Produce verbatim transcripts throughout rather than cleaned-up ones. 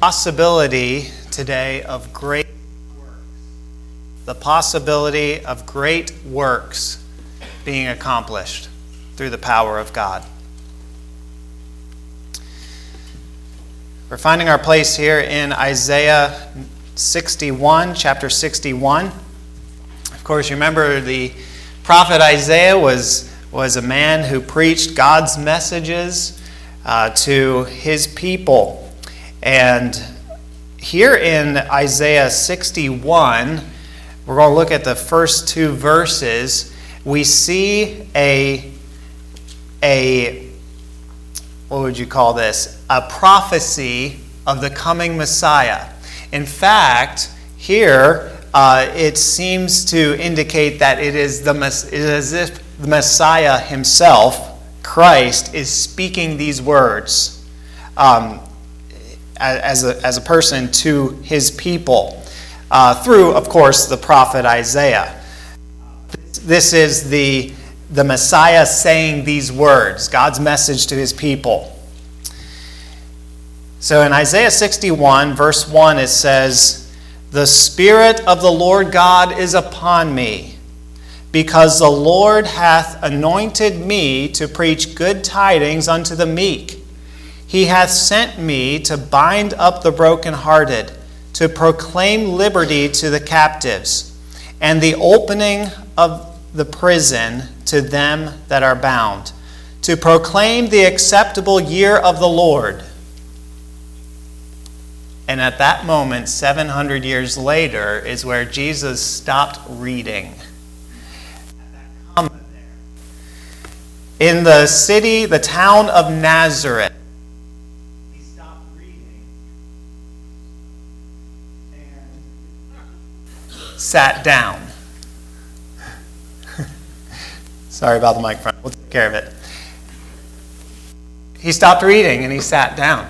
Possibility today of great works. The possibility of great works being accomplished through the power of God. We're finding our place here in Isaiah sixty-one, chapter sixty-one. Of course, you remember the prophet Isaiah was, was a man who preached God's messages uh, to his people. And here in Isaiah sixty-one, we're going to look at the first two verses. We see a, a what would you call this? A prophecy of the coming Messiah. In fact, here uh, it seems to indicate that it is, the, it is as if the Messiah himself, Christ, is speaking these words um, as, a, as a person to his people uh, through, of course, the prophet Isaiah. This is the, the Messiah saying these words, God's message to his people. So in Isaiah sixty-one, verse one, it says, "The Spirit of the Lord God is upon me, because the Lord hath anointed me to preach good tidings unto the meek. He hath sent me to bind up the brokenhearted, to proclaim liberty to the captives, and the opening of the prison to them that are bound, to proclaim the acceptable year of the Lord." And at that moment, seven hundred years later, is where Jesus stopped reading. In the city, the town of Nazareth, he stopped reading and sat down. Sorry about the microphone. We'll take care of it. He stopped reading and he sat down.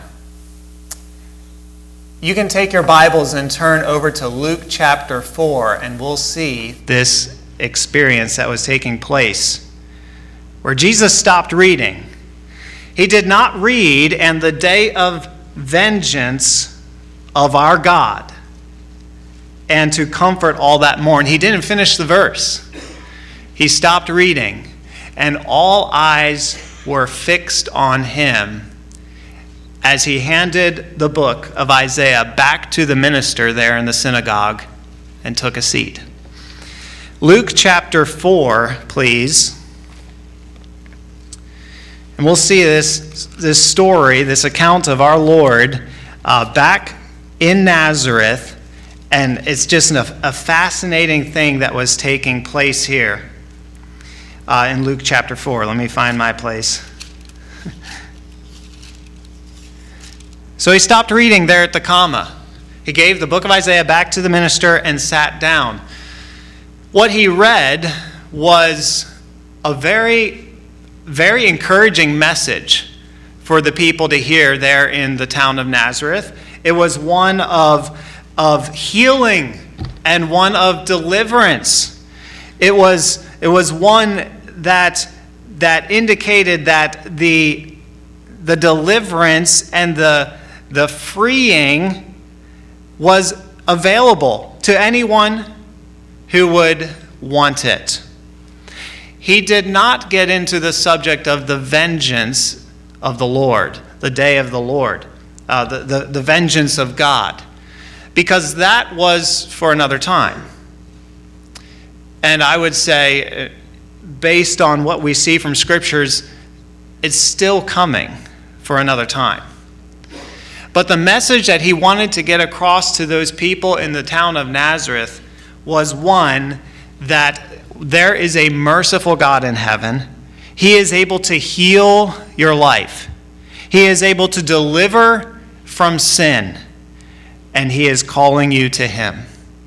You can take your Bibles and turn over to Luke chapter four, and we'll see this experience that was taking place, where Jesus stopped reading. He did not read, "and the day of vengeance of our God, and to comfort all that mourn." He didn't finish the verse. He stopped reading, and all eyes were fixed on him as he handed the book of Isaiah back to the minister there in the synagogue and took a seat. Luke chapter four, please. And we'll see this, this story, this account of our Lord uh, back in Nazareth. And it's just a, a fascinating thing that was taking place here uh, in Luke chapter four. Let me find my place. So he stopped reading there at the comma. He gave the book of Isaiah back to the minister and sat down. What he read was a very, very encouraging message for the people to hear there in the town of Nazareth. It was one of, of healing and one of deliverance. It was, it was one that, that indicated that the, the deliverance and the The freeing was available to anyone who would want it. He did not get into the subject of the vengeance of the Lord, the day of the Lord, uh, the, the, the vengeance of God, because that was for another time. And I would say, based on what we see from scriptures, it's still coming for another time. But the message that he wanted to get across to those people in the town of Nazareth was one that there is a merciful God in heaven. He is able to heal your life. He is able to deliver from sin. And he is calling you to him.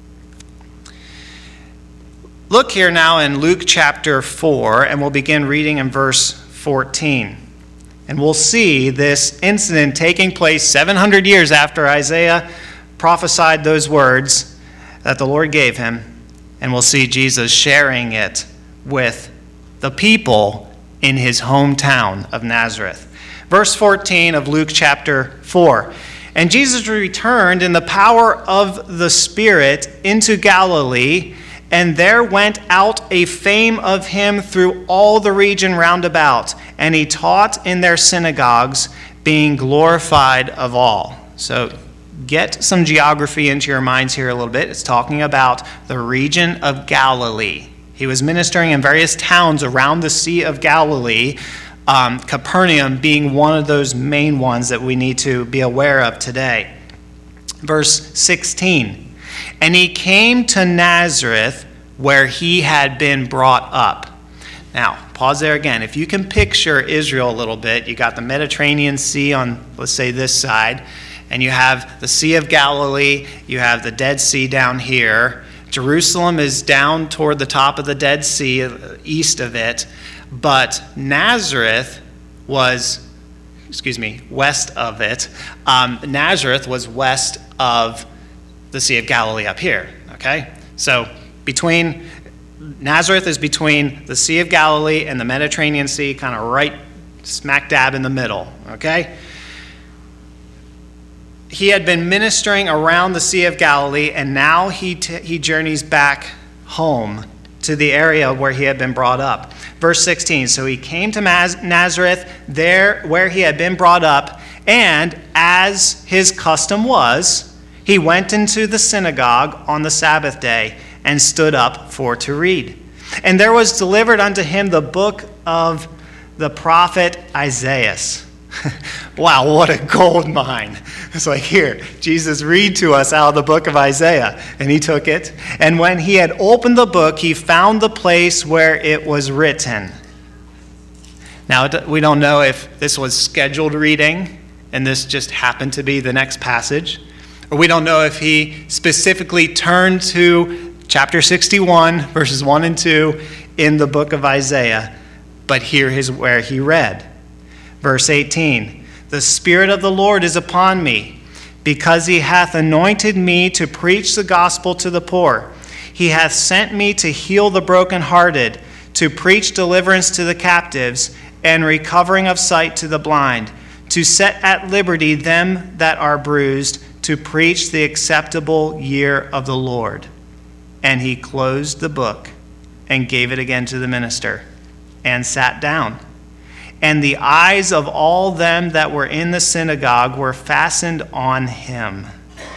Look here now in Luke chapter four, and we'll begin reading in verse fourteen. And we'll see this incident taking place seven hundred years after Isaiah prophesied those words that the Lord gave him. And we'll see Jesus sharing it with the people in his hometown of Nazareth. Verse fourteen of Luke chapter four. And Jesus returned in the power of the Spirit into Galilee, and there went out a fame of him through all the region round about, and he taught in their synagogues, being glorified of all. So get some geography into your minds here a little bit. It's talking about the region of Galilee. He was ministering in various towns around the Sea of Galilee, um, Capernaum being one of those main ones that we need to be aware of today. Verse sixteen, and he came to Nazareth where he had been brought up. Now, pause there again. If you can picture Israel a little bit, you got the Mediterranean Sea on, let's say, this side, and you have the Sea of Galilee, you have the Dead Sea down here. Jerusalem is down toward the top of the Dead Sea, east of it, but Nazareth was, excuse me, west of it. Um, Nazareth was west of the Sea of Galilee up here, okay? So between, Nazareth is between the Sea of Galilee and the Mediterranean Sea, kind of right smack dab in the middle, okay? He had been ministering around the Sea of Galilee, and now he t- he journeys back home to the area where he had been brought up. Verse sixteen, so he came to Maz- Nazareth, there where he had been brought up, and as his custom was, he went into the synagogue on the Sabbath day and stood up for to read. And there was delivered unto him the book of the prophet Isaiah. Wow, what a gold mine. It's like, here, Jesus, read to us out of the book of Isaiah. And he took it. And when he had opened the book, he found the place where it was written. Now, we don't know if this was scheduled reading, and this just happened to be the next passage. Or we don't know if he specifically turned to chapter sixty-one, verses one and two in the book of Isaiah. But here is where he read. Verse eighteen, the Spirit of the Lord is upon me, because he hath anointed me to preach the gospel to the poor. He hath sent me to heal the brokenhearted, to preach deliverance to the captives, and recovering of sight to the blind, to set at liberty them that are bruised, to preach the acceptable year of the Lord. And he closed the book and gave it again to the minister, and sat down. And the eyes of all them that were in the synagogue were fastened on him.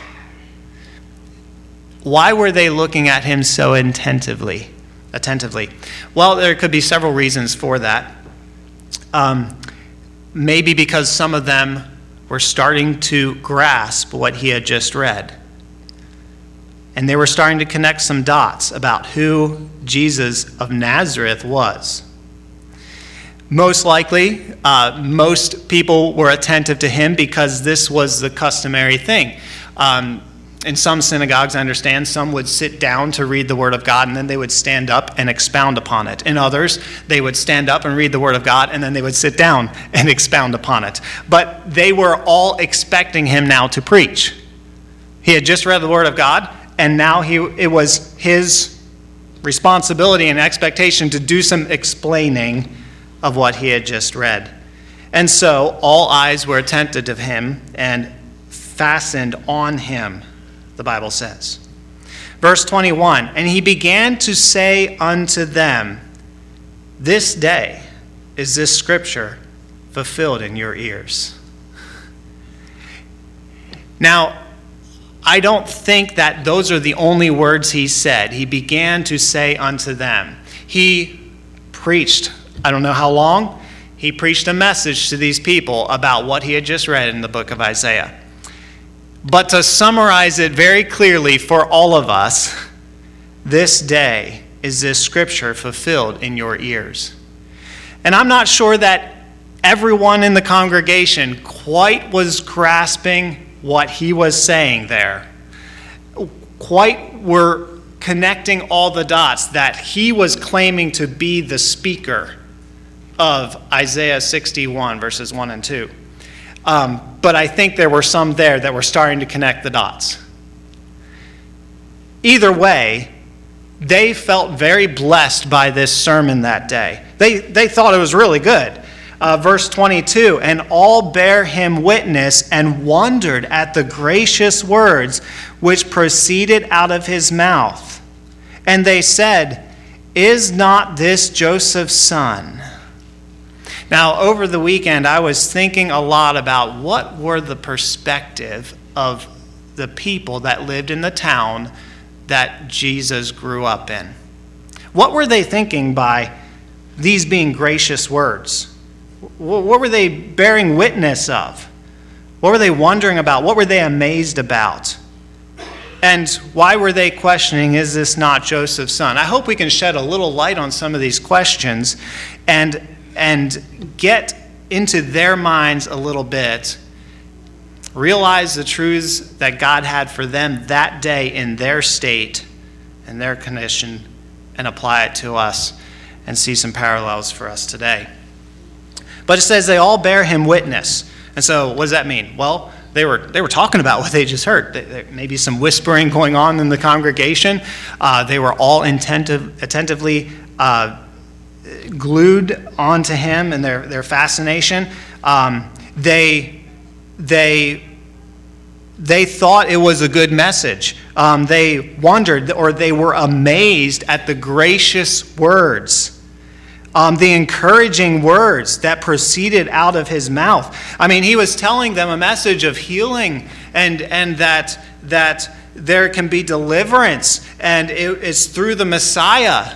Why were they looking at him so attentively? Attentively. Well, there could be several reasons for that. Um, maybe because some of them were starting to grasp what he had just read. And they were starting to connect some dots about who Jesus of Nazareth was. Most likely, uh, most people were attentive to him because this was the customary thing. Um, in some synagogues, I understand, some would sit down to read the Word of God, and then they would stand up and expound upon it. In others, they would stand up and read the Word of God, and then they would sit down and expound upon it. But they were all expecting him now to preach. He had just read the Word of God, and now he it was his responsibility and expectation to do some explaining of what he had just read. And so all eyes were attentive to him and fastened on him, the Bible says. Verse twenty-one, and he began to say unto them, this day is this scripture fulfilled in your ears. Now, I don't think that those are the only words he said. He began to say unto them. He preached, I don't know how long, he preached a message to these people about what he had just read in the book of Isaiah. But to summarize it very clearly for all of us, this day is this scripture fulfilled in your ears. And I'm not sure that everyone in the congregation quite was grasping what he was saying there. Quite were connecting all the dots that he was claiming to be the speaker of Isaiah sixty-one, verses one and two. Um, but I think there were some there that were starting to connect the dots. Either way, they felt very blessed by this sermon that day. They they thought it was really good. Uh, verse twenty-two, and all bare him witness and wondered at the gracious words which proceeded out of his mouth. And they said, is not this Joseph's son? Now, over the weekend, I was thinking a lot about what were the perspective of the people that lived in the town that Jesus grew up in. What were they thinking by these being gracious words? What were they bearing witness of? What were they wondering about? What were they amazed about? And why were they questioning, is this not Joseph's son? I hope we can shed a little light on some of these questions and, and get into their minds a little bit, realize the truths that God had for them that day in their state and their condition, and apply it to us and see some parallels for us today. But it says they all bear him witness. And so what does that mean? Well, they were they were talking about what they just heard. There may be some whispering going on in the congregation. Uh, they were all attentive, attentively uh, glued onto him and their, their fascination. Um, they they they thought it was a good message. Um, they wondered, or they were amazed at the gracious words. Um, the encouraging words that proceeded out of his mouth. I mean, he was telling them a message of healing and and that that there can be deliverance, and it, it's through the Messiah.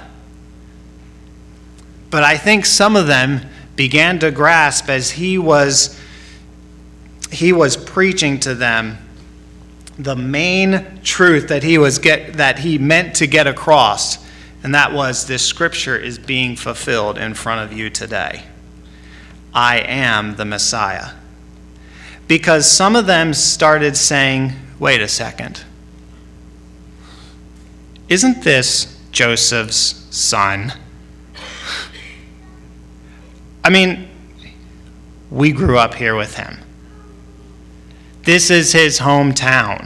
But I think some of them began to grasp as he was he was preaching to them the main truth that he was get that he meant to get across. And that was, this scripture is being fulfilled in front of you today. I am the Messiah. Because some of them started saying, wait a second. Isn't this Joseph's son? I mean, we grew up here with him. This is his hometown.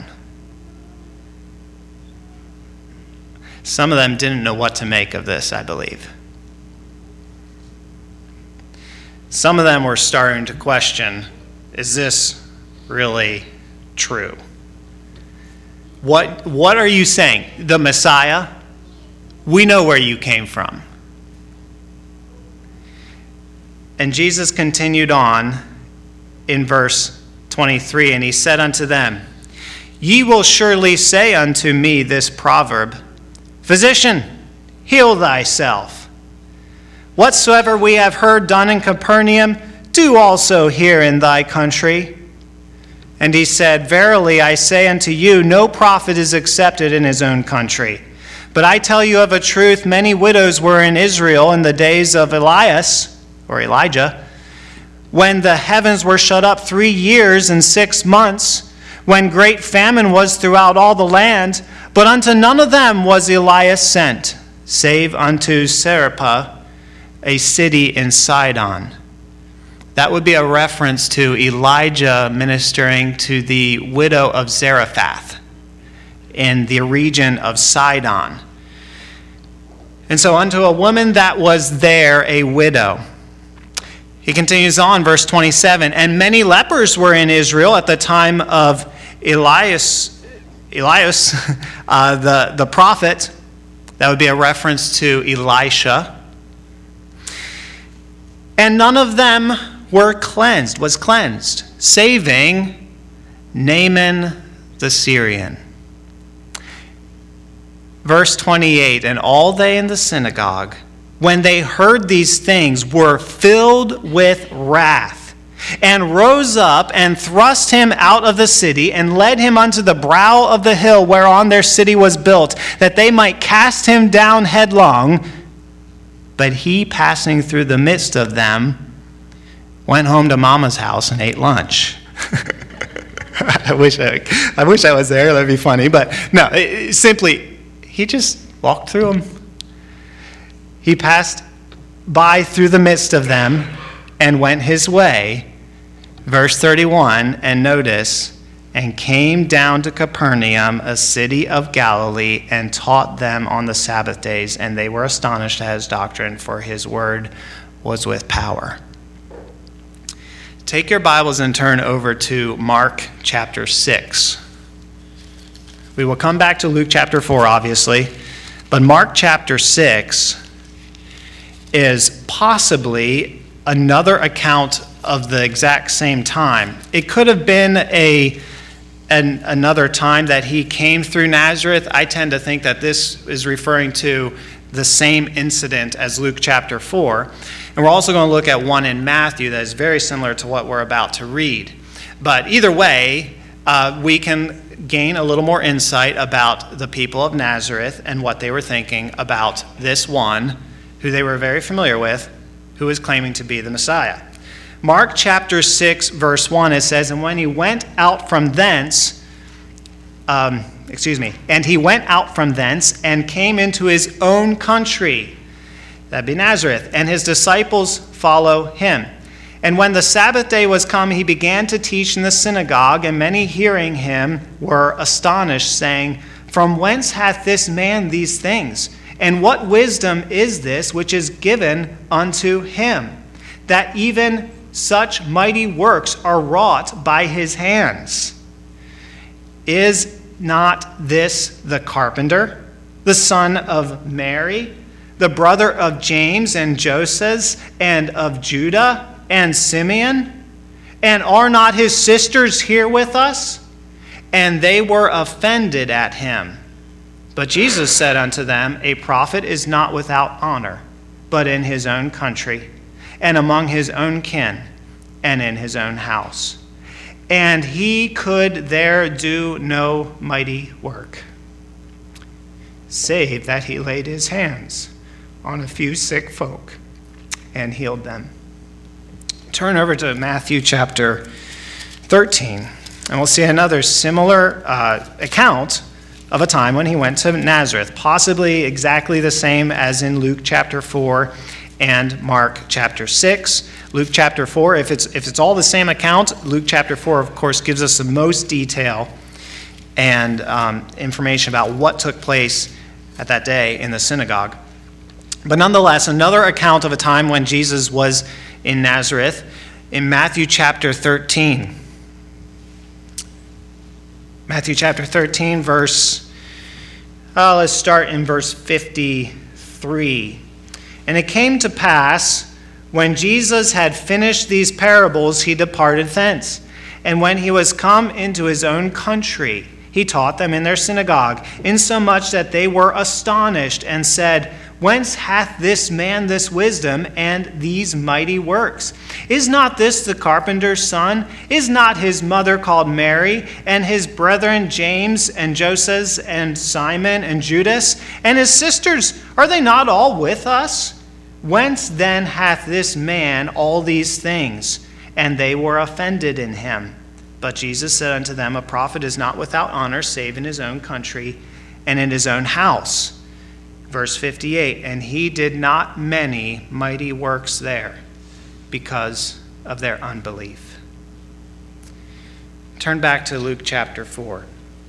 Some of them didn't know what to make of this, I believe. Some of them were starting to question, is this really true? What, what are you saying? The Messiah? We know where you came from. And Jesus continued on in verse twenty-three, and he said unto them, ye will surely say unto me this proverb, Physician, heal thyself. Whatsoever we have heard done in Capernaum, do also here in thy country. And he said, verily I say unto you, no prophet is accepted in his own country. But I tell you of a truth, many widows were in Israel in the days of Elias, or Elijah, when the heavens were shut up three years and six months, when great famine was throughout all the land. But unto none of them was Elias sent, save unto Sarepta, a city in Sidon. That would be a reference to Elijah ministering to the widow of Zarephath in the region of Sidon. And so unto a woman that was there, a widow. He continues on, verse twenty-seven, and many lepers were in Israel at the time of Elias, Elias, uh, the, the prophet. That would be a reference to Elisha. And none of them were cleansed, was cleansed, saving Naaman the Syrian. Verse twenty-eight, and all they in the synagogue, when they heard these things, were filled with wrath, and rose up and thrust him out of the city, and led him unto the brow of the hill whereon their city was built, that they might cast him down headlong. But he, passing through the midst of them, went home to Mama's house and ate lunch. I wish I, I wish I was there. That'd be funny. But no, it, simply, he just walked through them. He passed by through the midst of them and went his way. Verse thirty-one, and notice, and came down to Capernaum, a city of Galilee, and taught them on the Sabbath days. And they were astonished at his doctrine, for his word was with power. take your Bibles and turn over to Mark chapter six. We will come back to Luke chapter four, obviously, but Mark chapter six is possibly another account of the exact same time. It could have been a an, another time that he came through Nazareth. I tend to think that this is referring to the same incident as Luke chapter four. And we're also going to look at one in Matthew that is very similar to what we're about to read. But either way, uh, we can gain a little more insight about the people of Nazareth and what they were thinking about this one, who they were very familiar with, who was claiming to be the Messiah. Mark chapter six, verse one, it says, And when he went out from thence, um, excuse me, and he went out from thence and came into his own country, that'd be Nazareth, and his disciples follow him. And when the Sabbath day was come, he began to teach in the synagogue, and many hearing him were astonished, saying, From whence hath this man these things? And what wisdom is this which is given unto him, that even such mighty works are wrought by his hands? Is not this the carpenter, the son of Mary, the brother of James and Joseph, and of Judah and Simeon? And are not his sisters here with us? And they were offended at him. But Jesus said unto them, A prophet is not without honor, but in his own country, and among his own kin, and in his own house. And he could there do no mighty work, save that he laid his hands on a few sick folk and healed them. Turn over to Matthew chapter thirteen, and we'll see another similar uh, account of a time when he went to Nazareth, possibly exactly the same as in Luke chapter four and Mark chapter six. Luke chapter four, if it's if it's all the same account, Luke chapter four, of course, gives us the most detail and um, information about what took place at that day in the synagogue. But nonetheless, another account of a time when Jesus was in Nazareth in Matthew chapter thirteen. Matthew chapter thirteen, verse, uh, let's start in verse fifty-three. And it came to pass, when Jesus had finished these parables, he departed thence. And when he was come into his own country, he taught them in their synagogue, insomuch that they were astonished, and said, Whence hath this man this wisdom and these mighty works? Is not this the carpenter's son? Is not his mother called Mary, and his brethren James and Joseph and Simon and Judas? And his sisters, are they not all with us? Whence then hath this man all these things? And they were offended in him. But Jesus said unto them, A prophet is not without honor, save in his own country and in his own house. Verse fifty-eight, and he did not many mighty works there because of their unbelief. Turn back to Luke chapter four.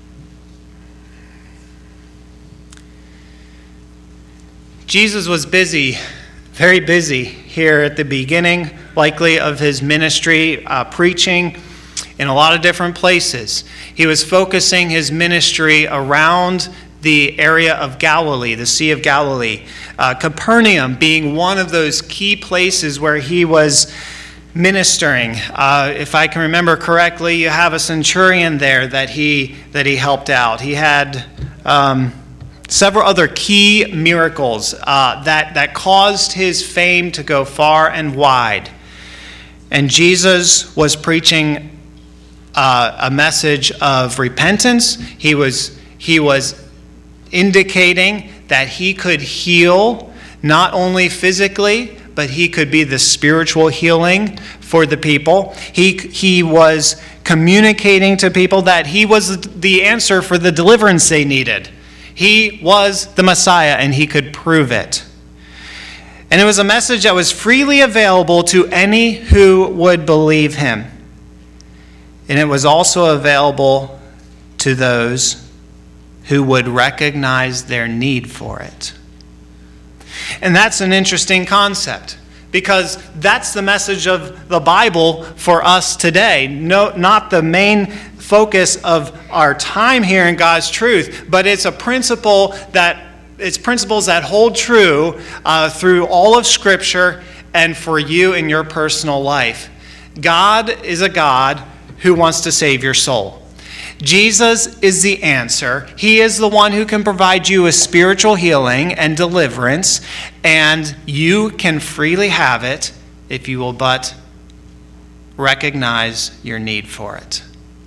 Jesus was busy, very busy here at the beginning, likely of his ministry, uh, preaching in a lot of different places. He was focusing his ministry around the area of Galilee, the Sea of Galilee. Uh, Capernaum being one of those key places where he was ministering. Uh, if I can remember correctly, you have a centurion there that he that he helped out. He had um, several other key miracles uh, that, that caused his fame to go far and wide. And Jesus was preaching uh, a message of repentance. He was he was indicating that he could heal not only physically, but he could be the spiritual healing for the people. He, he was communicating to people that he was the answer for the deliverance they needed. He was the Messiah, and he could prove it. And it was a message that was freely available to any who would believe him. And it was also available to those who would recognize their need for it. And that's an interesting concept, because that's the message of the Bible for us today. No, not the main focus of our time here in God's truth, but it's a principle that it's principles that hold true uh, through all of Scripture and for you in your personal life. God is a God who wants to save your soul. Jesus is the answer. He is the one who can provide you with spiritual healing and deliverance, and you can freely have it if you will but recognize your need for it.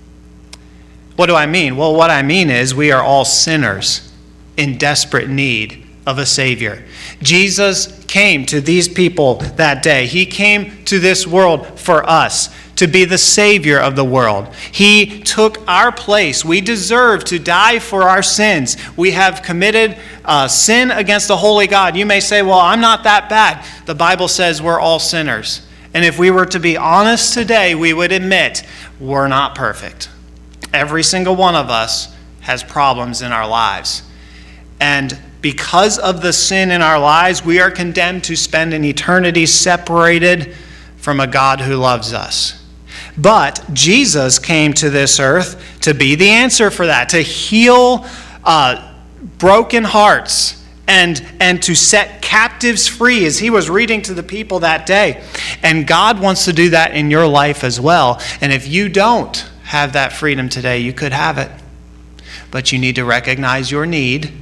What do I mean? Well, what I mean is we are all sinners in desperate need of a Savior. Jesus came to these people that day. He came to this world for us, to be the Savior of the world. He took our place. We deserve to die for our sins. We have committed uh, sin against the holy God. You may say, well, I'm not that bad. The Bible says we're all sinners. And if we were to be honest today, we would admit we're not perfect. Every single one of us has problems in our lives. And because of the sin in our lives, we are condemned to spend an eternity separated from a God who loves us. But Jesus came to this earth to be the answer for that, to heal uh, broken hearts and, and to set captives free, as he was reading to the people that day. And God wants to do that in your life as well. And if you don't have that freedom today, you could have it. But you need to recognize your need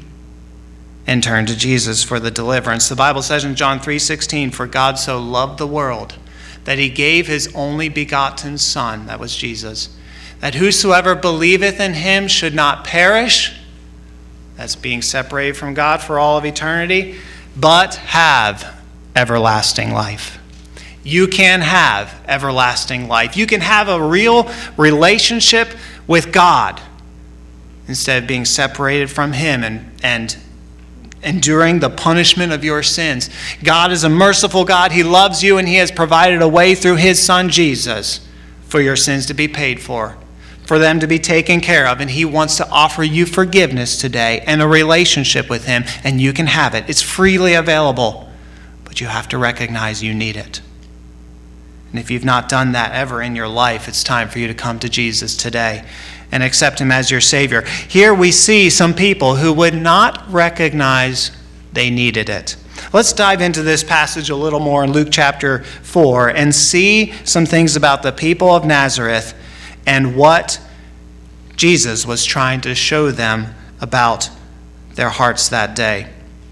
and turn to Jesus for the deliverance. The Bible says in John three sixteen, "For God so loved the world that he gave his only begotten Son," that was Jesus, "that whosoever believeth in him should not perish," that's being separated from God for all of eternity, "but have everlasting life." You can have everlasting life. You can have a real relationship with God instead of being separated from him and, and enduring the punishment of your sins. God is a merciful God. He loves you, and he has provided a way through his Son Jesus for your sins to be paid for, for them to be taken care of. And he wants to offer you forgiveness today and a relationship with him, and you can have it. It's freely available, but you have to recognize you need it. And if you've not done that ever in your life, it's time for you to come to Jesus today and accept him as your Savior. Here we see some people who would not recognize they needed it. Let's dive into this passage a little more in Luke chapter four and see some things about the people of Nazareth and what Jesus was trying to show them about their hearts that day.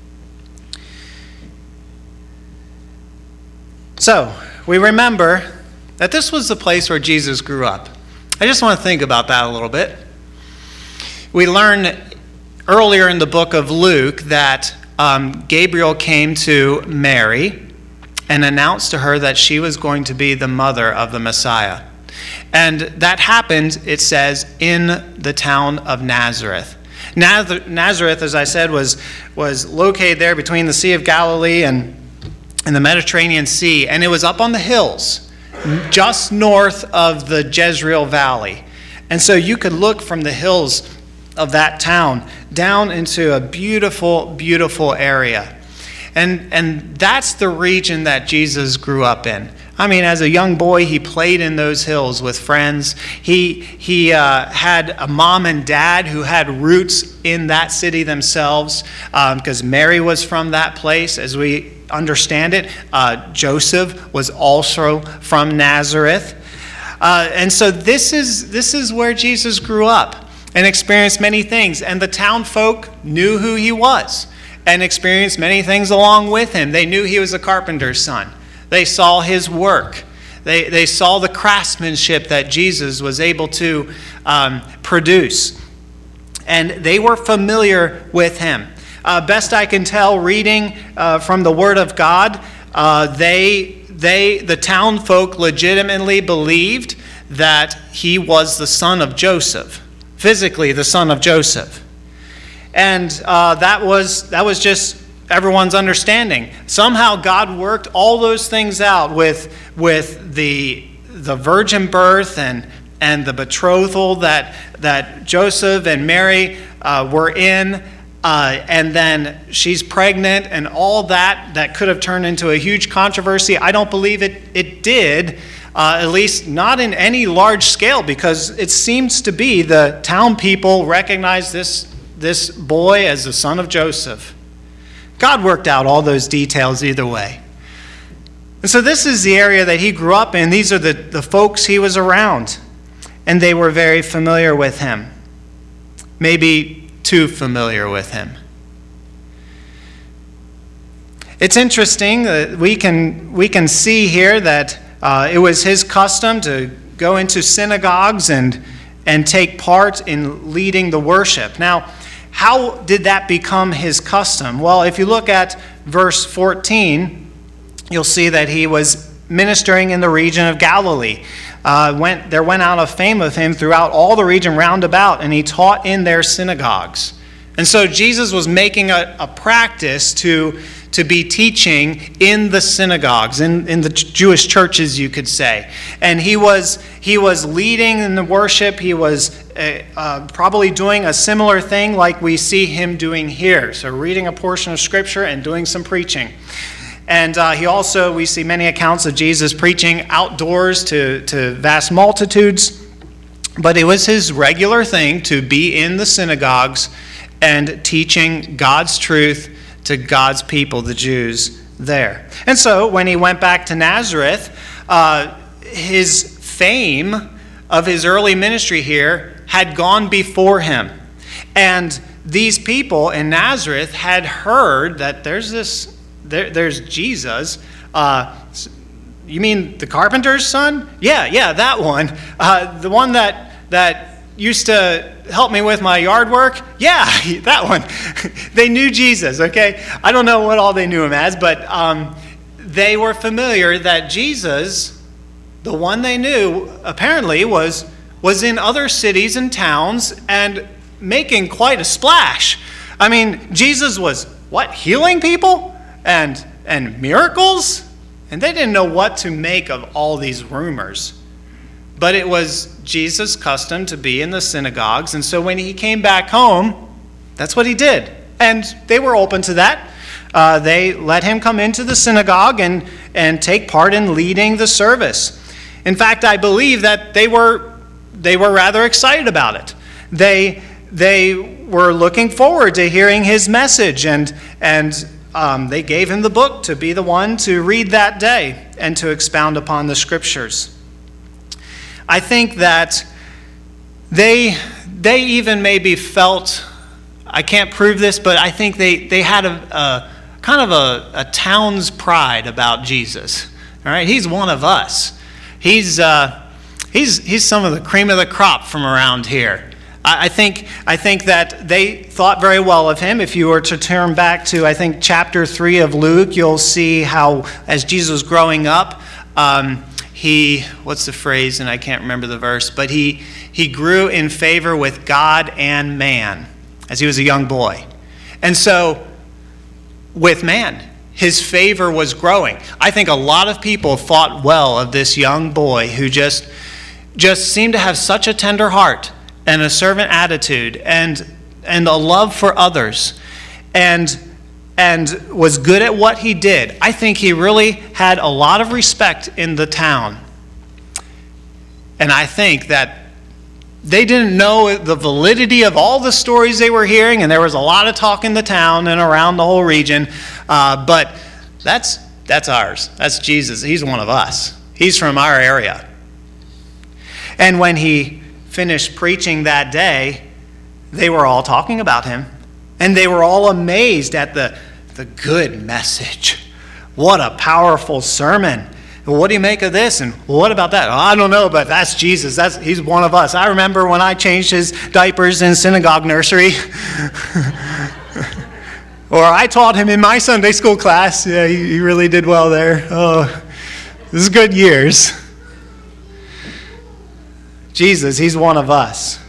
So, we remember that this was the place where Jesus grew up. I just want to think about that a little bit. We learn earlier in the book of Luke that um, Gabriel came to Mary and announced to her that she was going to be the mother of the Messiah. And that happened, it says, in the town of Nazareth. Nazareth, as I said, was, was located there between the Sea of Galilee and, and the Mediterranean Sea. And it was up on the hills, just north of the Jezreel Valley. And so you could look from the hills of that town down into a beautiful, beautiful area. And, and that's the region that Jesus grew up in. I mean, as a young boy, he played in those hills with friends. He, he uh, had a mom and dad who had roots in that city themselves, because um, Mary was from that place, as we understand it. Uh, Joseph was also from Nazareth. Uh, and so this is, this is where Jesus grew up and experienced many things. And the town folk knew who he was and experienced many things along with him. They knew he was a carpenter's son. They saw his work. They, they saw the craftsmanship that Jesus was able to um, produce. And they were familiar with him. Uh, best I can tell, reading uh, from the Word of God, uh, they, they, the town folk legitimately believed that he was the son of Joseph, physically the son of Joseph. And uh, that was that was just everyone's understanding. Somehow God worked all those things out with, with the, the virgin birth and, and the betrothal that, that Joseph and Mary uh, were in. Uh, and then she's pregnant and all that, that could have turned into a huge controversy. I don't believe it, it did, uh, at least not in any large scale, because it seems to be the town people recognized this, this boy as the son of Joseph. God worked out all those details either way. And so this is the area that he grew up in. These are the, the folks he was around, and they were very familiar with him. Maybe too familiar with him. It's interesting that we can we can see here that uh, it was his custom to go into synagogues and and take part in leading the worship. Now, how did that become his custom? Well, if you look at verse fourteen, you'll see that he was ministering in the region of Galilee. Uh, went, there went out a fame of him throughout all the region round about, and he taught in their synagogues. And so Jesus was making a, a practice to, to be teaching in the synagogues, in, in the Jewish churches, you could say. And he was, he was leading in the worship. He was uh, uh, probably doing a similar thing like we see him doing here. So reading a portion of Scripture and doing some preaching. And uh, he also, we see many accounts of Jesus preaching outdoors to, to vast multitudes. But it was his regular thing to be in the synagogues and teaching God's truth to God's people, the Jews, there. And so when he went back to Nazareth, uh, his fame of his early ministry here had gone before him. And these people in Nazareth had heard that there's this There, there's Jesus. Uh, you mean the carpenter's son? Yeah, yeah, that one. Uh, the one that that used to help me with my yard work? Yeah, that one. They knew Jesus, okay? I don't know what all they knew him as, but um, they were familiar that Jesus, the one they knew, apparently was, was in other cities and towns and making quite a splash. I mean, Jesus was, what, healing people? And and miracles? And they didn't know what to make of all these rumors. But it was Jesus' custom to be in the synagogues. And so when he came back home, that's what he did. And they were open to that. Uh, they let him come into the synagogue and, and take part in leading the service. In fact, I believe that they were they were rather excited about it. They they were looking forward to hearing his message, and and Um, they gave him the book to be the one to read that day and to expound upon the Scriptures. I think that they they even maybe felt, I can't prove this, but I think they, they had a, a kind of a, a town's pride about Jesus. All right, he's one of us. He's uh, he's he's some of the cream of the crop from around here. I think I think that they thought very well of him. If you were to turn back to, I think, chapter three of Luke, you'll see how, as Jesus was growing up, um, he, what's the phrase, and I can't remember the verse, but he, he grew in favor with God and man as he was a young boy. And so, with man, his favor was growing. I think a lot of people thought well of this young boy who just, just seemed to have such a tender heart and a servant attitude, and and a love for others, and and was good at what he did. I think he really had a lot of respect in the town. And I think that they didn't know the validity of all the stories they were hearing, and there was a lot of talk in the town and around the whole region, uh, but that's that's ours. That's Jesus. He's one of us. He's from our area. And when he finished preaching that day, they were all talking about him. And they were all amazed at the, the good message. What a powerful sermon. What do you make of this? And what about that? Oh, I don't know, but that's Jesus. That's he's one of us. I remember when I changed his diapers in synagogue nursery. Or I taught him in my Sunday school class. Yeah, he, he really did well there. Oh, this is good years. Jesus, he's one of us.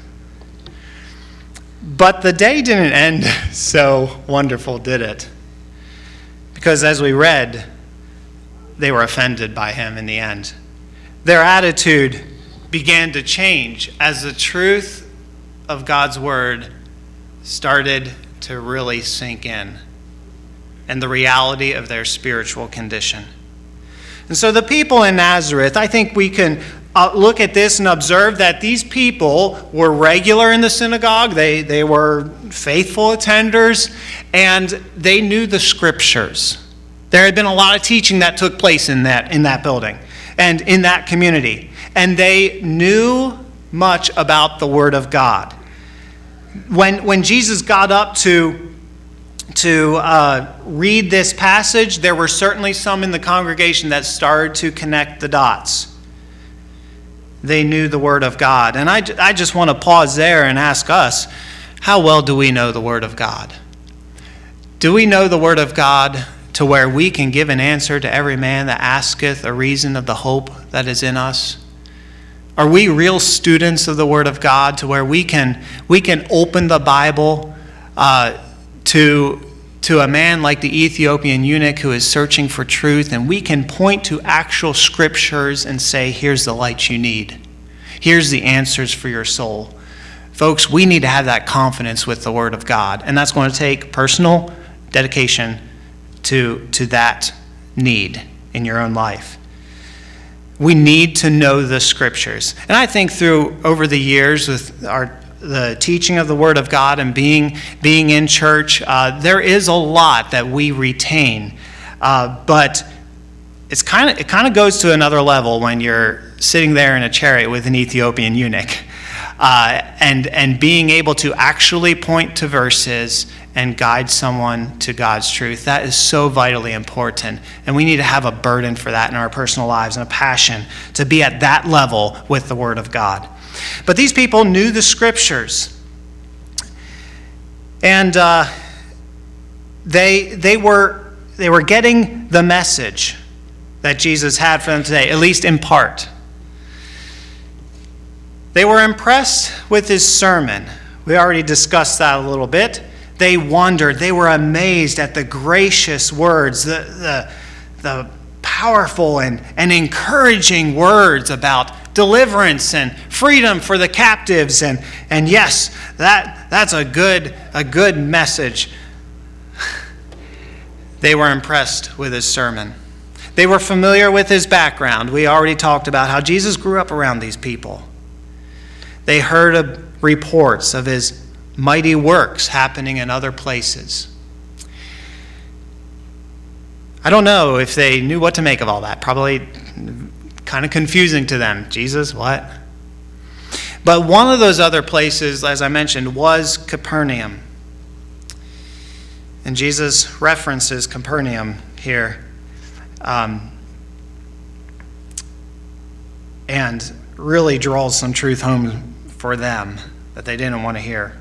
But the day didn't end so wonderful, did it? Because as we read, they were offended by him in the end. Their attitude began to change as the truth of God's word started to really sink in and the reality of their spiritual condition. And so the people in Nazareth, I think we can uh, look at this and observe that these people were regular in the synagogue. They, they were faithful attenders, and they knew the scriptures. There had been a lot of teaching that took place in that, in that building and in that community. And they knew much about the Word of God. When, when Jesus got up to, to uh, read this passage, there were certainly some in the congregation that started to connect the dots. They knew the Word of God. And I, I just want to pause there and ask us, how well do we know the Word of God? Do we know the Word of God to where we can give an answer to every man that asketh a reason of the hope that is in us? Are we real students of the Word of God to where we can we can open the Bible uh, to, to a man like the Ethiopian eunuch who is searching for truth, and we can point to actual scriptures and say, here's the light you need. Here's the answers for your soul. Folks, we need to have that confidence with the Word of God, and that's going to take personal dedication to, to that need in your own life. We need to know the scriptures. And I think through over the years with our the teaching of the Word of God and being being in church, uh, there is a lot that we retain. Uh, but it's kind of it kind of goes to another level when you're sitting there in a chariot with an Ethiopian eunuch, uh, and and being able to actually point to verses and guide someone to God's truth. That is so vitally important. And we need to have a burden for that in our personal lives and a passion to be at that level with the Word of God. But these people knew the scriptures. And uh, they they were they were getting the message that Jesus had for them today, at least in part. They were impressed with his sermon. We already discussed that a little bit. They wondered, they were amazed at the gracious words, the, the, the powerful and, and encouraging words about deliverance and freedom for the captives. And, and yes, that, that's a good, a good message. They were impressed with his sermon. They were familiar with his background. We already talked about how Jesus grew up around these people. They heard of reports of his mighty works happening in other places. I don't know if they knew what to make of all that. Probably kind of confusing to them. Jesus, what? But one of those other places, as I mentioned, was Capernaum. And Jesus references Capernaum here. Um, and really draws some truth home for them that they didn't want to hear.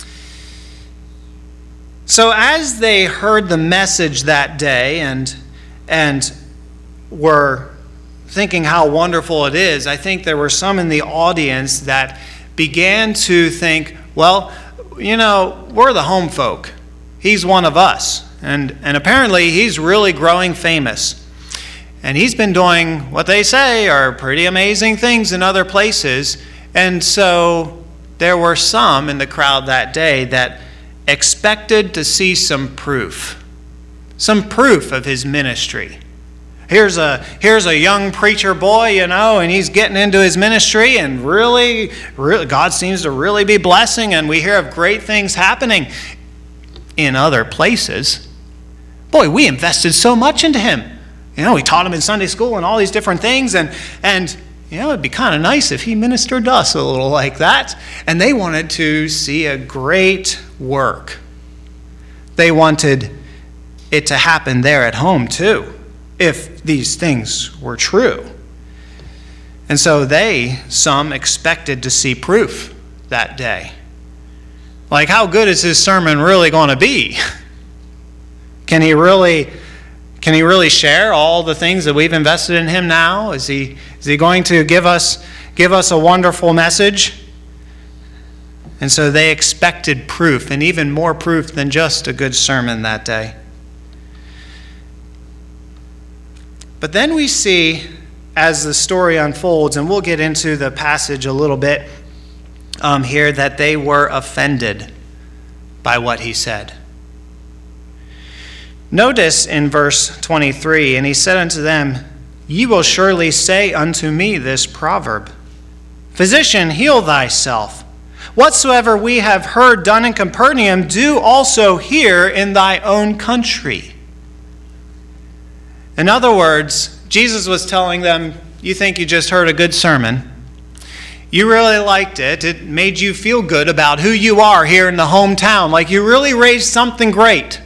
So as they heard the message that day and and were thinking how wonderful it is, I think there were some in the audience that began to think, well, you know, we're the home folk. He's one of us. And, and apparently he's really growing famous. And he's been doing what they say are pretty amazing things in other places. And so there were some in the crowd that day that expected to see some proof, some proof of his ministry. Here's a here's a young preacher boy, you know, and he's getting into his ministry, and really, really, God seems to really be blessing, and we hear of great things happening in other places. Boy, we invested so much into him. You know, we taught him in Sunday school and all these different things, and and you know, it'd be kind of nice if he ministered to us a little like that. And they wanted to see a great work. They wanted it to happen there at home too, if these things were true. And so they, some expected to see proof that day. Like, how good is his sermon really going to be? Can he really... Can he really share all the things that we've invested in him now? Is he is he going to give us give us a wonderful message? And so they expected proof, and even more proof than just a good sermon that day. But then we see, as the story unfolds, and we'll get into the passage a little bit um, here, that they were offended by what he said. Notice in verse twenty-three, and he said unto them, Ye will surely say unto me this proverb, Physician, heal thyself. Whatsoever we have heard done in Capernaum, do also here in thy own country. In other words, Jesus was telling them, you think you just heard a good sermon. You really liked it. It made you feel good about who you are here in the hometown, like you really raised something great.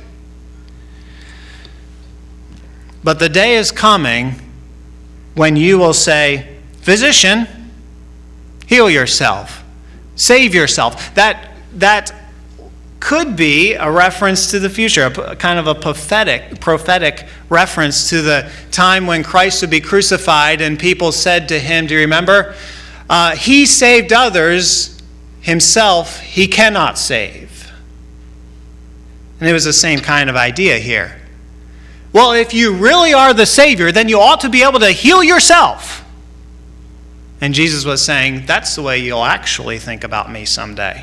But the day is coming when you will say, Physician, heal yourself. Save yourself. That, that could be a reference to the future, a kind of a prophetic, prophetic reference to the time when Christ would be crucified and people said to him, do you remember? Uh, he saved others, himself he cannot save. And it was the same kind of idea here. Well, if you really are the Savior, then you ought to be able to heal yourself. And Jesus was saying, that's the way you'll actually think about me someday.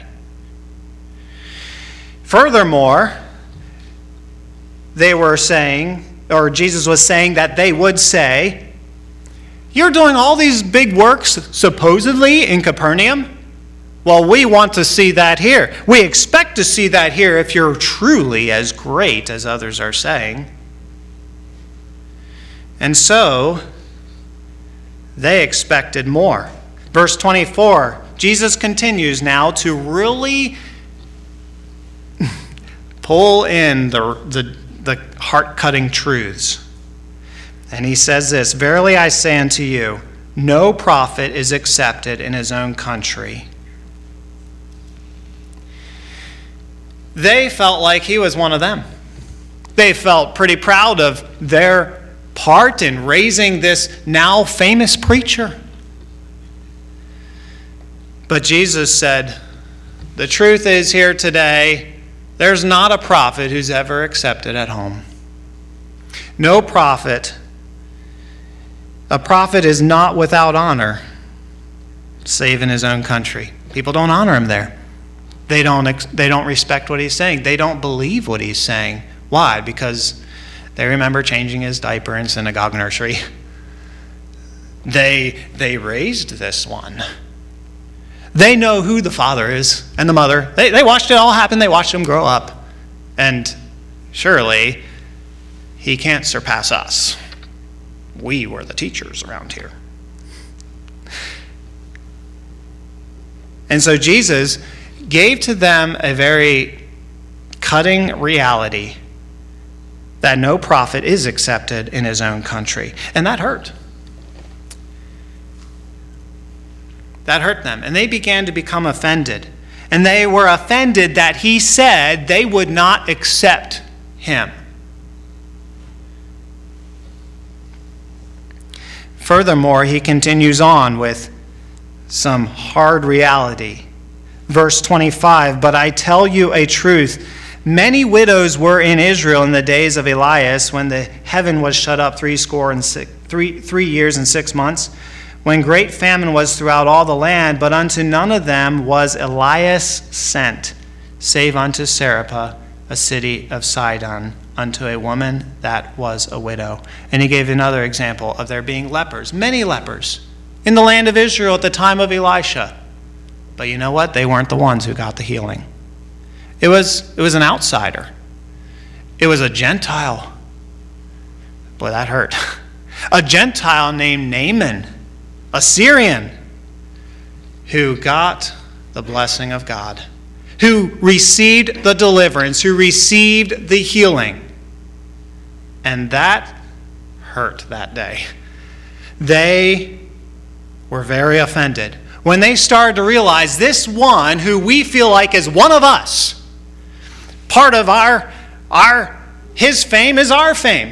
Furthermore, they were saying, or Jesus was saying that they would say, you're doing all these big works, supposedly, in Capernaum? Well, we want to see that here. We expect to see that here if you're truly as great as others are saying. And so, they expected more. Verse twenty-four, Jesus continues now to really pull in the, the, the heart-cutting truths. And he says this, Verily I say unto you, no prophet is accepted in his own country. They felt like he was one of them. They felt pretty proud of their part in raising this now famous preacher. But Jesus said, the truth is here today, there's not a prophet who's ever accepted at home. No prophet. A prophet is not without honor, save in his own country. People don't honor him there. They don't, they don't respect what he's saying. They don't believe what he's saying. Why? Because they remember changing his diaper in synagogue nursery. They, they raised this one. They know who the father is and the mother. They, they watched it all happen. They watched him grow up. And surely he can't surpass us. We were the teachers around here. And so Jesus gave to them a very cutting reality that no prophet is accepted in his own country. And that hurt. That hurt them. And they began to become offended. And they were offended that he said they would not accept him. Furthermore, he continues on with some hard reality. Verse twenty-five, But I tell you a truth, many widows were in Israel in the days of Elias, when the heaven was shut up three score and six, three, three years and six months, when great famine was throughout all the land, but unto none of them was Elias sent, save unto Sarepta, a city of Sidon, unto a woman that was a widow. And he gave another example of there being lepers, many lepers, in the land of Israel at the time of Elisha. But you know what? They weren't the ones who got the healing. It was, it was an outsider. It was a Gentile. Boy, that hurt. A Gentile named Naaman, a Syrian, who got the blessing of God, who received the deliverance, who received the healing. And that hurt that day. They were very offended when they started to realize this one who we feel like is one of us, part of our, our his fame is our fame.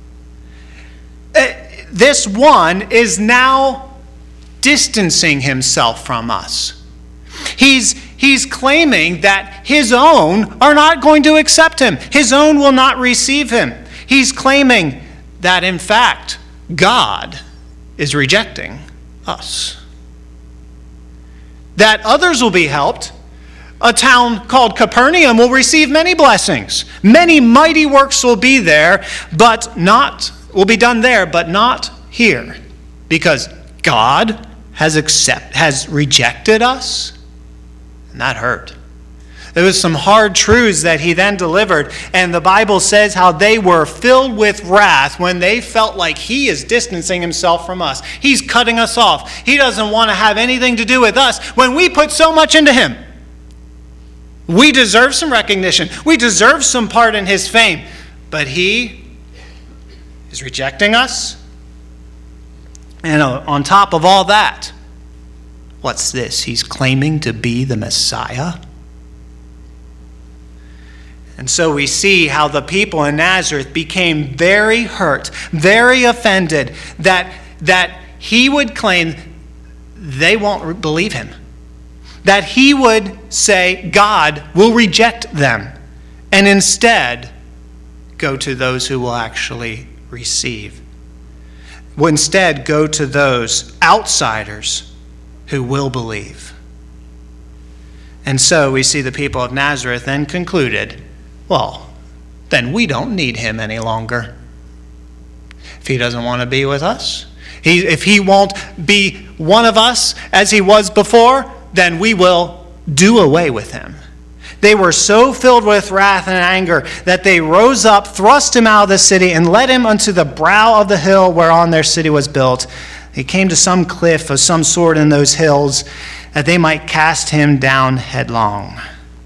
This one is now distancing himself from us. He's, he's claiming that his own are not going to accept him. His own will not receive him. He's claiming that, in fact, God is rejecting us. That others will be helped. a town called Capernaum will receive many blessings. Many mighty works will be there, but not will be done there, but not here, because God has accept has rejected us, and that hurt. There was some hard truths that he then delivered, and the Bible says how they were filled with wrath when they felt like he is distancing himself from us. He's cutting us off. He doesn't want to have anything to do with us when we put so much into him. We deserve some recognition. We deserve some part in his fame, but he is rejecting us. And on top of all that, what's this? He's claiming to be the Messiah. And so we see how the people in Nazareth became very hurt, very offended that, that he would claim they won't believe him. That he would say God will reject them and instead go to those who will actually receive. Will instead go to those outsiders who will believe. And so we see the people of Nazareth then concluded, well, then we don't need him any longer. If he doesn't want to be with us, he, if he won't be one of us as he was before, then we will do away with him. They were so filled with wrath and anger that they rose up, thrust him out of the city, and led him unto the brow of the hill whereon their city was built. They came to some cliff of some sort in those hills, that they might cast him down headlong.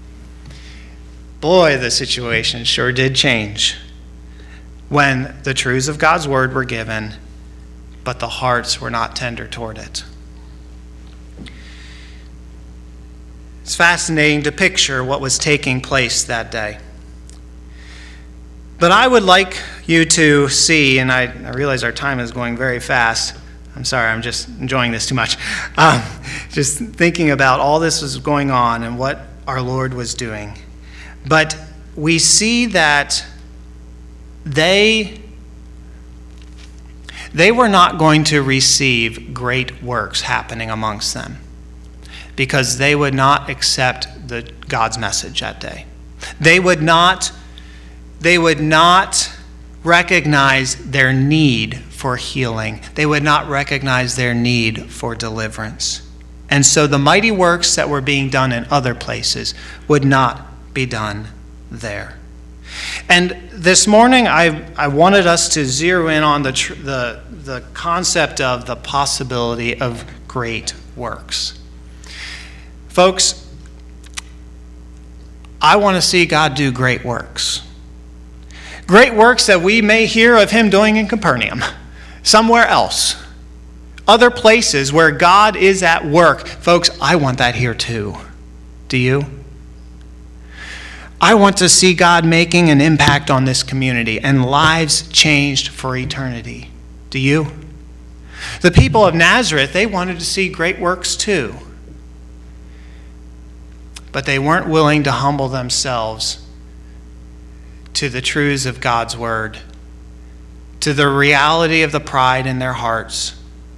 Boy, the situation sure did change when the truths of God's word were given, but the hearts were not tender toward it. It's fascinating to picture what was taking place that day. But I would like you to see, and I, I realize our time is going very fast. I'm sorry, I'm just enjoying this too much. Um, just thinking about all this was going on and what our Lord was doing. But we see that they, they were not going to receive great works happening amongst them because they would not accept the God's message that day. They would not, they would not recognize their need for healing. They would not recognize their need for deliverance. And so the mighty works that were being done in other places would not be done there. And this morning, I I wanted us to zero in on the tr- the the concept of the possibility of great works. Folks, I want to see God do great works. Great works that we may hear of him doing in Capernaum, somewhere else, other places where God is at work. Folks, I want that here too. Do you? I want to see God making an impact on this community and lives changed for eternity. Do you? The people of Nazareth, they wanted to see great works too. But they weren't willing to humble themselves to the truths of God's word, to the reality of the pride in their hearts.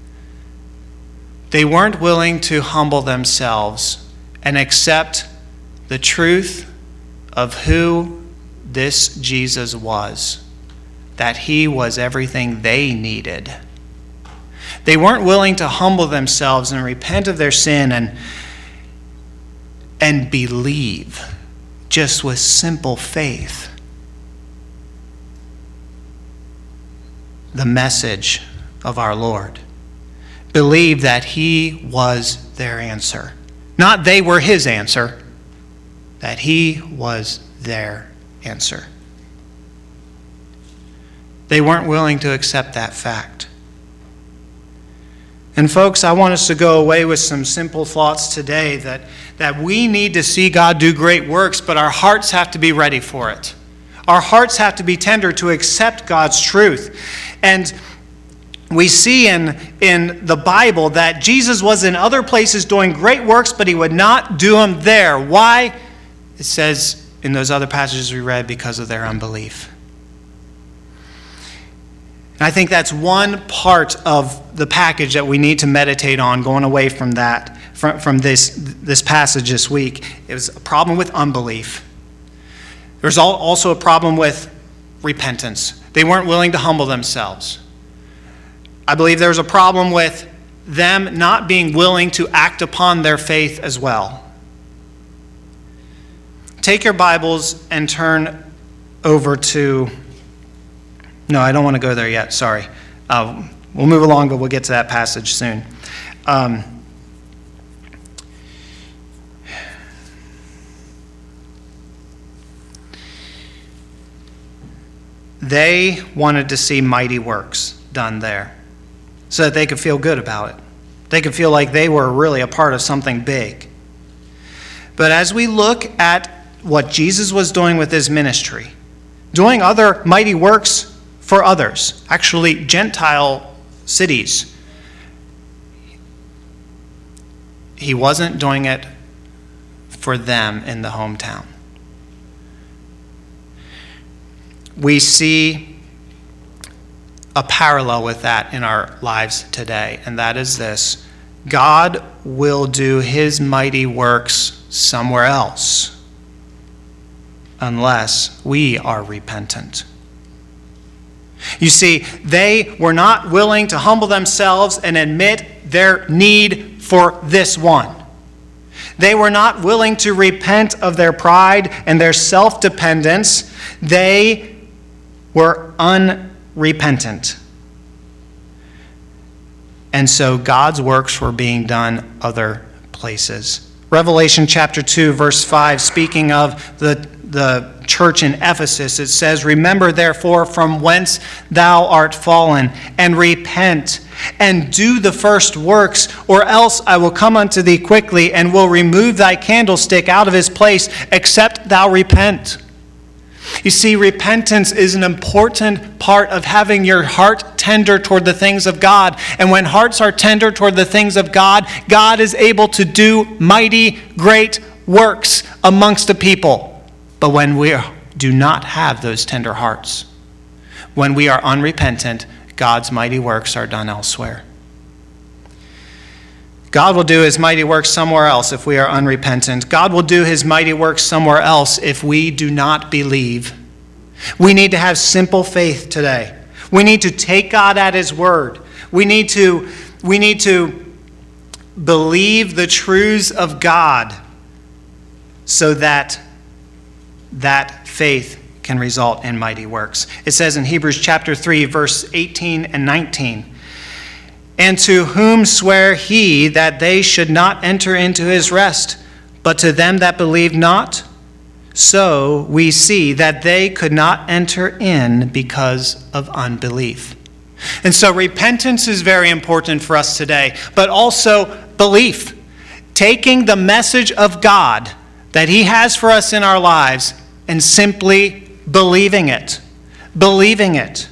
They weren't willing to humble themselves and accept the truth of who this Jesus was, that he was everything they needed. They weren't willing to humble themselves and repent of their sin and, and believe just with simple faith the message of our Lord. Believe that he was their answer. Not they were his answer. That he was their answer. They weren't willing to accept that fact. And folks, I want us to go away with some simple thoughts today that, that we need to see God do great works, but our hearts have to be ready for it. Our hearts have to be tender to accept God's truth. And we see in, in the Bible that Jesus was in other places doing great works, but he would not do them there. Why? It says in those other passages we read, because of their unbelief. And I think that's one part of the package that we need to meditate on going away from that from, from this, this passage this week. It was a problem with unbelief. There's also a problem with repentance. They weren't willing to humble themselves. I believe there's a problem with them not being willing to act upon their faith as well. Take your Bibles and turn over to... No, I don't want to go there yet. Sorry. Uh, we'll move along, but we'll get to that passage soon. Um, they wanted to see mighty works done there so that they could feel good about it. They could feel like they were really a part of something big. But as we look at what Jesus was doing with his ministry, doing other mighty works for others, actually Gentile cities, he wasn't doing it for them in the hometown. We see a parallel with that in our lives today, and that is this: God will do his mighty works somewhere else unless we are repentant. You see, they were not willing to humble themselves and admit their need for this one. They were not willing to repent of their pride and their self-dependence. They were unrepentant. And so God's works were being done other places. Revelation chapter two, verse five, speaking of the the church in Ephesus, it says, "Remember therefore from whence thou art fallen, and repent, and do the first works, or else I will come unto thee quickly, and will remove thy candlestick out of his place, except thou repent." You see, repentance is an important part of having your heart tender toward the things of God. And when hearts are tender toward the things of God, God is able to do mighty, great works amongst the people. But when we do not have those tender hearts, when we are unrepentant, God's mighty works are done elsewhere. God will do his mighty works somewhere else if we are unrepentant. God will do his mighty works somewhere else if we do not believe. We need to have simple faith today. We need to take God at his word. We need to, we need to believe the truths of God so that that faith can result in mighty works. It says in Hebrews chapter three, verse eighteen and nineteen, "And to whom sware he that they should not enter into his rest, but to them that believed not? So we see that they could not enter in because of unbelief." And so repentance is very important for us today, but also belief. Taking the message of God that he has for us in our lives and simply believing it. Believing it.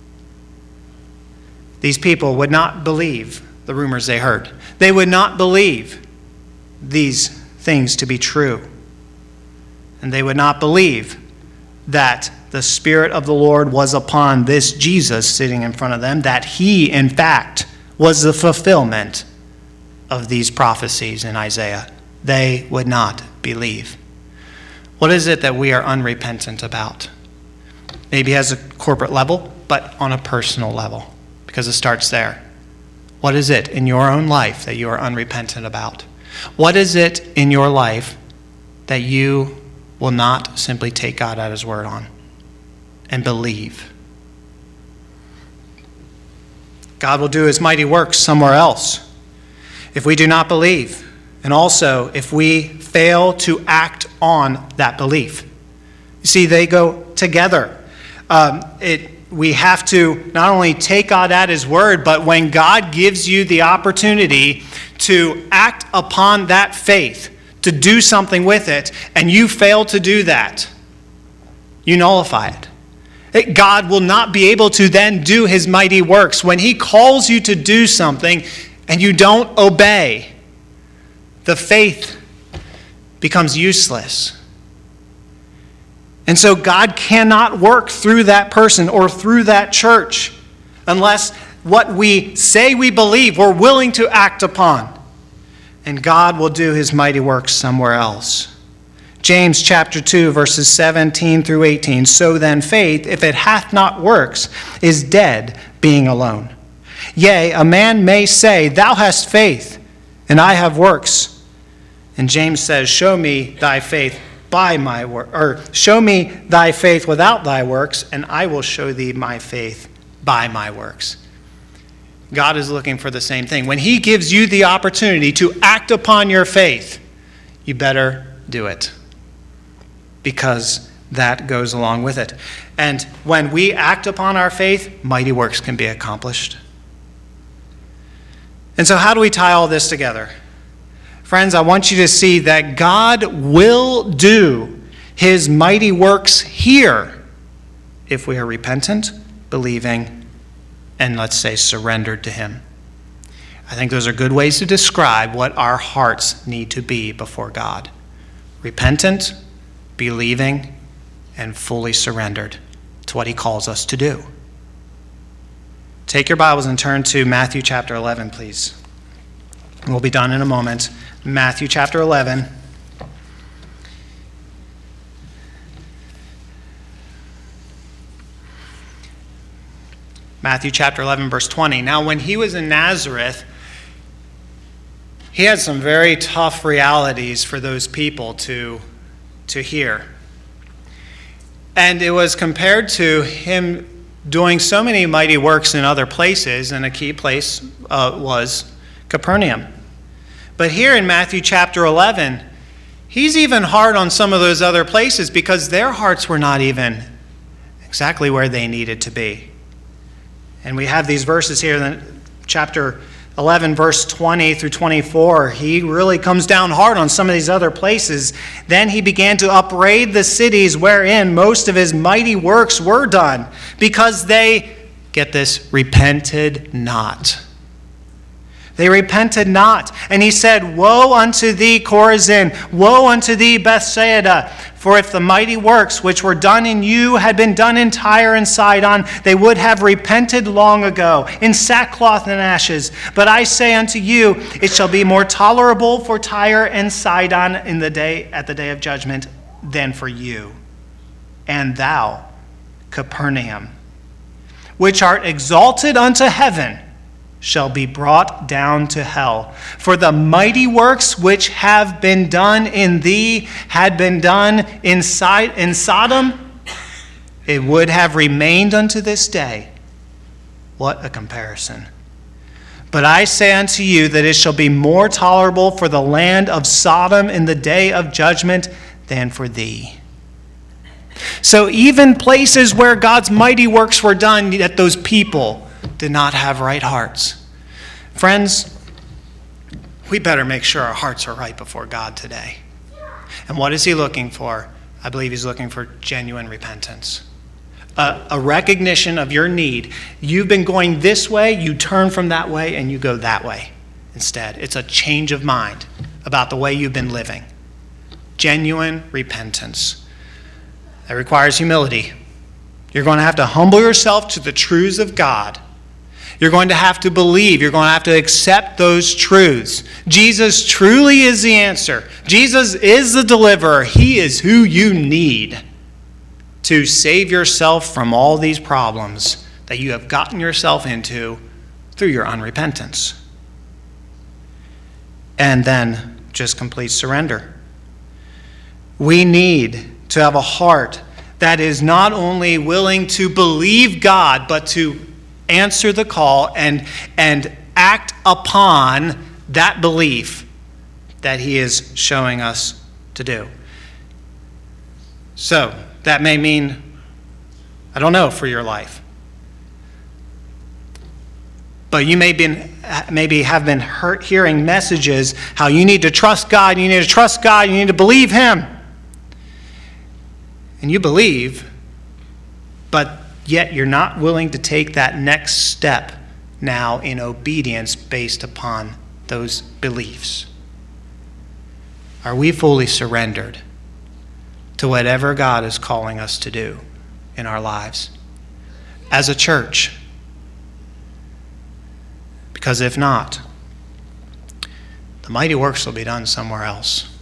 These people would not believe the rumors they heard. They would not believe these things to be true. And they would not believe that the Spirit of the Lord was upon this Jesus sitting in front of them, that he, in fact, was the fulfillment of these prophecies in Isaiah. They would not believe. What is it that we are unrepentant about? Maybe as a corporate level, but on a personal level, because it starts there. What is it in your own life that you are unrepentant about? What is it in your life that you will not simply take God at his word on and believe? God will do his mighty works somewhere else if we do not believe, and also if we fail to act on that belief. You see, they go together. Um, it, we have to not only take God at his word, but when God gives you the opportunity to act upon that faith, to do something with it, and you fail to do that, you nullify it. God will not be able to then do his mighty works. When he calls you to do something and you don't obey, the faith becomes useless. And so God cannot work through that person or through that church unless what we say we believe we're willing to act upon. and God will do his mighty works somewhere else. James chapter two, verses seventeen through eighteen. So then faith, if it hath not works, is dead, being alone. Yea, a man may say, thou hast faith, and I have works. And James says, show me thy faith by my work, or show me thy faith without thy works, and I will show thee my faith by my works. God is looking for the same thing. When he gives you the opportunity to act upon your faith, you better do it, because that goes along with it. And when we act upon our faith, mighty works can be accomplished. And so how do we tie all this together? Friends, I want you to see that God will do his mighty works here if we are repentant, believing, and let's say surrendered to him. I think those are good ways to describe what our hearts need to be before God. Repentant, believing, and fully surrendered to what he calls us to do. Take your Bibles and turn to Matthew chapter eleven, please. We'll be done in a moment. Matthew chapter eleven. Matthew chapter eleven, verse twenty. Now, when he was in Nazareth, he had some very tough realities for those people to, to hear. And it was compared to him doing so many mighty works in other places, and a key place uh, was Capernaum. But here in Matthew chapter eleven, he's even hard on some of those other places because their hearts were not even exactly where they needed to be. And we have these verses here in chapter eleven, verse twenty through twenty-four. He really comes down hard on some of these other places. Then he began to upbraid the cities wherein most of his mighty works were done, because they, get this, repented not. They repented not. And he said, woe unto thee, Chorazin! Woe unto thee, Bethsaida! For if the mighty works which were done in you had been done in Tyre and Sidon, they would have repented long ago, in sackcloth and ashes. But I say unto you, it shall be more tolerable for Tyre and Sidon in the day at the day of judgment than for you. And thou, Capernaum, which art exalted unto heaven, shall be brought down to hell. For the mighty works which have been done in thee had been done in Sodom, it would have remained unto this day. What a comparison. But I say unto you that it shall be more tolerable for the land of Sodom in the day of judgment than for thee. So even places where God's mighty works were done, yet those people did not have right hearts. Friends, we better make sure our hearts are right before God today. And what is he looking for? I believe he's looking for genuine repentance. A, a recognition of your need. You've been going this way, you turn from that way, and you go that way instead. It's a change of mind about the way you've been living. Genuine repentance. That requires humility. You're going to have to humble yourself to the truths of God. You're going to have to believe. You're going to have to accept those truths. Jesus truly is the answer. Jesus is the deliverer. He is who you need to save yourself from all these problems that you have gotten yourself into through your unrepentance. And then just complete surrender. We need to have a heart that is not only willing to believe God, but to answer the call and, and act upon that belief that he is showing us to do. So, that may mean, I don't know, for your life. But you may been, maybe have been heard, hearing messages how you need to trust God, you need to trust God, you need to believe him. And you believe, but yet you're not willing to take that next step now in obedience based upon those beliefs. Are we fully surrendered to whatever God is calling us to do in our lives as a church? Because if not, the the mighty works will be done somewhere else.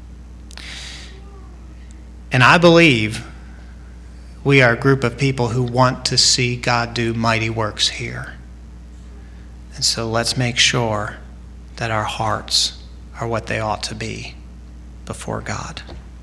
And I believe we are a group of people who want to see God do mighty works here. And so let's make sure that our hearts are what they ought to be before God.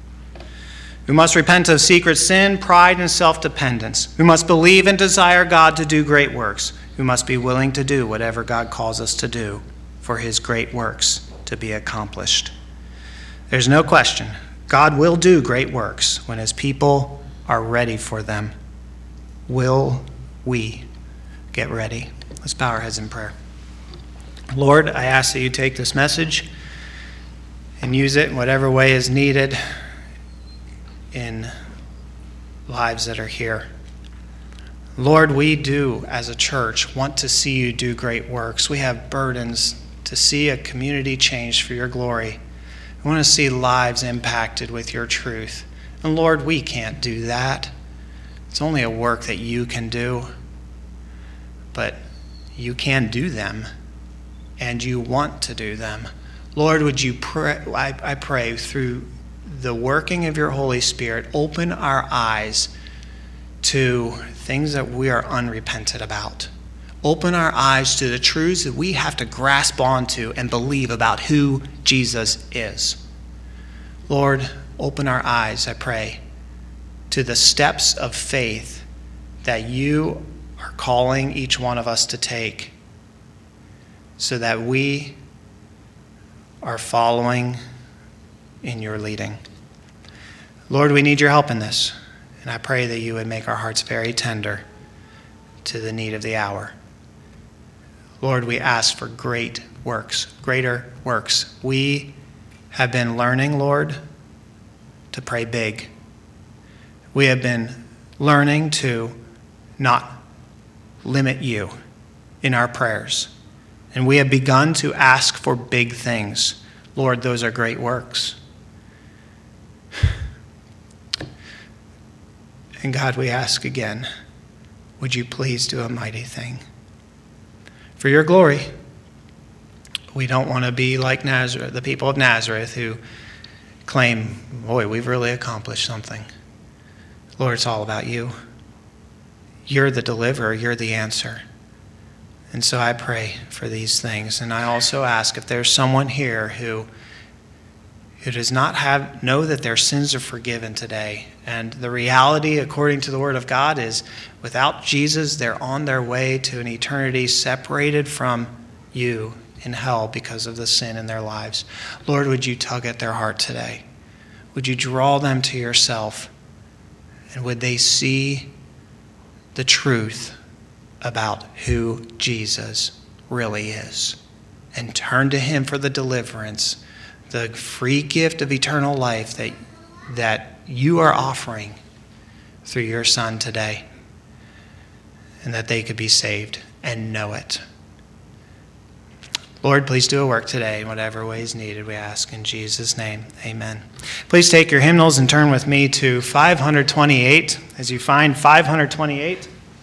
We must repent of secret sin, pride, and self-dependence. We must believe and desire God to do great works. We must be willing to do whatever God calls us to do for his great works to be accomplished. There's no question, God will do great works when his people are ready for them. Will we get ready? Let's bow our heads in prayer. Lord, I ask that you take this message and use it in whatever way is needed in lives that are here. Lord, we do, as a church, want to see you do great works. We have burdens to see a community changed for your glory. We want to see lives impacted with your truth. And Lord, we can't do that. It's only a work that you can do. But you can do them, and you want to do them. Lord, would you pray, I, I pray through the working of your Holy Spirit, open our eyes to things that we are unrepentant about. Open our eyes to the truths that we have to grasp onto and believe about who Jesus is. Lord, open our eyes, I pray, to the steps of faith that you are calling each one of us to take so that we are following in your leading. Lord, we need your help in this, and I pray that you would make our hearts very tender to the need of the hour. Lord, we ask for great works, greater works. We have been learning, Lord, to pray big. We have been learning to not limit you in our prayers. And we have begun to ask for big things. Lord, those are great works. And God, we ask again, would you please do a mighty thing? For your glory, we don't want to be like Nazareth, the people of Nazareth who claim, boy, we've really accomplished something. Lord, it's all about you. You're the deliverer. You're the answer. And so I pray for these things. And I also ask if there's someone here who, who does not have know that their sins are forgiven today. And the reality, according to the Word of God, is without Jesus, they're on their way to an eternity separated from you in hell because of the sin in their lives. Lord, would you tug at their heart today? Would you draw them to yourself? And would they see the truth about who Jesus really is and turn to him for the deliverance, the free gift of eternal life that, that you are offering through your Son today, and that they could be saved and know it. Lord, please do a work today in whatever way is needed, we ask in Jesus' name. Amen. Please take your hymnals and turn with me to five twenty-eight. As you find five twenty-eight.